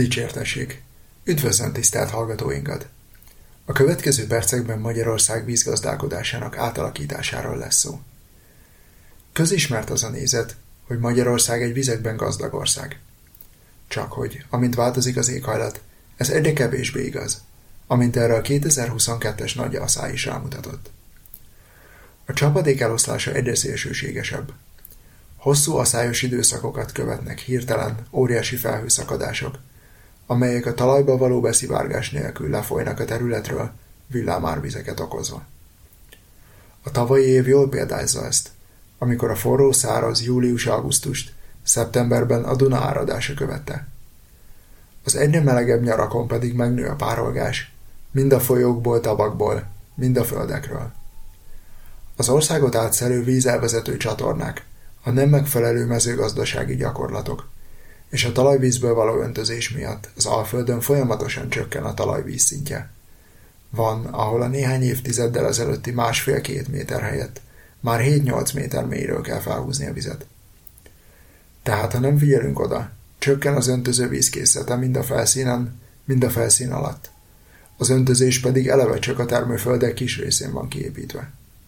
Dicsértessék! Üdvözlöm tisztelt hallgatóinkat! A következő percekben Magyarország vízgazdálkodásának átalakításáról lesz szó. Közismert az a nézet, hogy Magyarország egy vizekben gazdag ország. Csak hogy, amint változik az éghajlat, ez egyre kevésbé igaz, amint erre a 2022-es nagy asszály is rámutatott. A csapadék eloszlása egyre szélsőségesebb. Hosszú asszályos időszakokat követnek hirtelen, óriási felhőszakadások, amelyek a talajba való beszivárgás nélkül lefolynak a területről, villámárvizeket okozva. A tavalyi év jól példázza ezt, amikor a forró száraz július-augusztust szeptemberben a Duna áradása követte. Az egyre melegebb nyarakon pedig megnő a párolgás, mind a folyókból, tavakból, mind a földekről. Az országot átszelő vízelvezető csatornák, a nem megfelelő mezőgazdasági gyakorlatok és a talajvízből való öntözés miatt az Alföldön folyamatosan csökken a talajvíz szintje. Van, ahol a néhány évtizeddel ezelőtti 1,5-2 méter helyett már 7-8 méter mélyről kell felhúzni a vizet. Tehát, ha nem figyelünk oda, csökken az öntöző vízkészlete mind a felszínen, mind a felszín alatt. Az öntözés pedig eleve csak a termőföldek kis részén van kiépítve.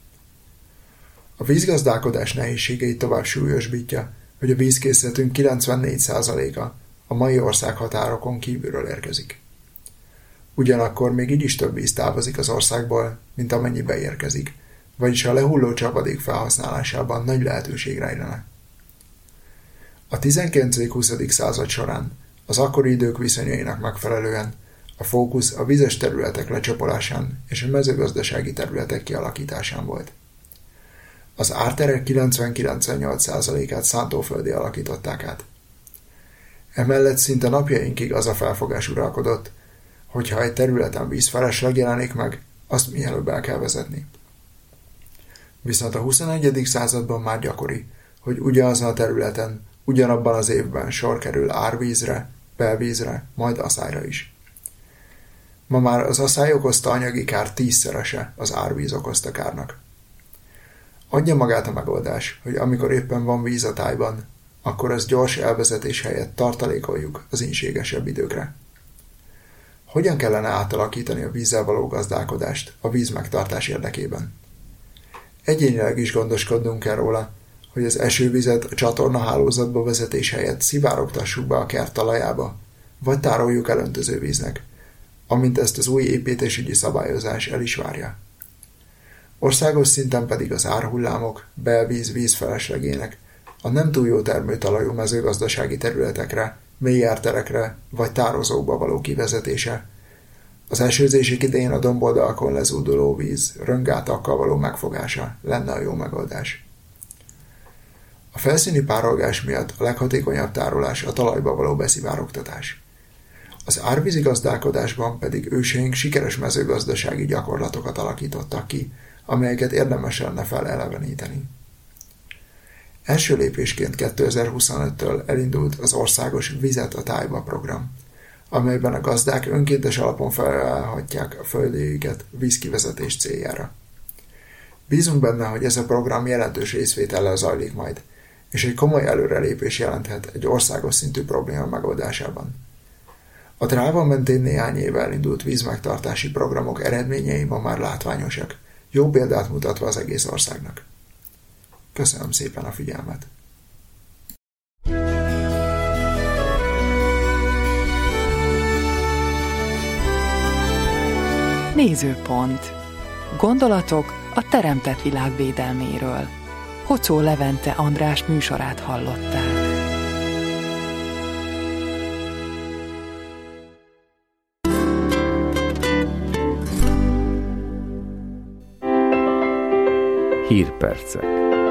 A vízgazdálkodás nehézségeit tovább súlyosbítja, hogy a vízkészletünk 94%-a a mai országhatárokon kívülről érkezik. Ugyanakkor még így is több víz távozik az országból, mint amennyi beérkezik, vagyis a lehulló csapadék felhasználásában nagy lehetőség rejlene. A 19.-20. század során az akkori idők viszonyainak megfelelően a fókusz a vizes területek lecsapolásán és a mezőgazdasági területek kialakításán volt. Az árterek 90-98%-át szántóföldé alakították át. Emellett szinte napjainkig az a felfogás uralkodott, hogy ha egy területen vízfelesleg jelenik meg, azt mielőbb el kell vezetni. Viszont a 21. században már gyakori, hogy ugyanazon a területen, ugyanabban az évben sor kerül árvízre, belvízre, majd asszályra is. Ma már az asszály okozta anyagi kár 10-szerese az árvíz okozta kárnak. Adja magát a megoldás, hogy amikor éppen van víz a tájban, akkor az gyors elvezetés helyett tartalékoljuk az ínségesebb időkre. Hogyan kellene átalakítani a vízzel való gazdálkodást a víz megtartás érdekében? Egyénileg is gondoskodnunk kell róla, hogy az esővizet a csatornahálózatba vezetés helyett szivárogtassuk be a kert talajába, vagy tároljuk el öntözővíznek, amint ezt az új építésügyi szabályozás el is várja. Országos szinten pedig az árhullámok, belvíz vízfeleslegének a nem túl jó termőtalajú mezőgazdasági területekre, mély árterekre vagy tározókba való kivezetése, az esőzések idején a domboldalakon lezúduló víz rönggátakkal való megfogása lenne a jó megoldás. A felszíni párolgás miatt a leghatékonyabb tárolás a talajba való beszivárogtatás. Az árvízi gazdálkodásban pedig őseink sikeres mezőgazdasági gyakorlatokat alakítottak ki, amelyeket érdemes lenne feleleveníteni. Első lépésként 2025-től elindult az országos Vizet a tájba program, amelyben a gazdák önkéntes alapon felajánlhatják a földjeiket vízkivezetés céljára. Bízunk benne, hogy ez a program jelentős részvétellel zajlik majd, és egy komoly előrelépés jelenthet egy országos szintű probléma megoldásában. A Dráva mentén néhány éve elindult vízmegtartási programok eredményei ma már látványosak, jó példát mutatva az egész országnak. Köszönöm szépen a figyelmet! Nézőpont. Gondolatok a teremtett világ védelméről. Hocó Levente András műsorát hallották. Hírpercek.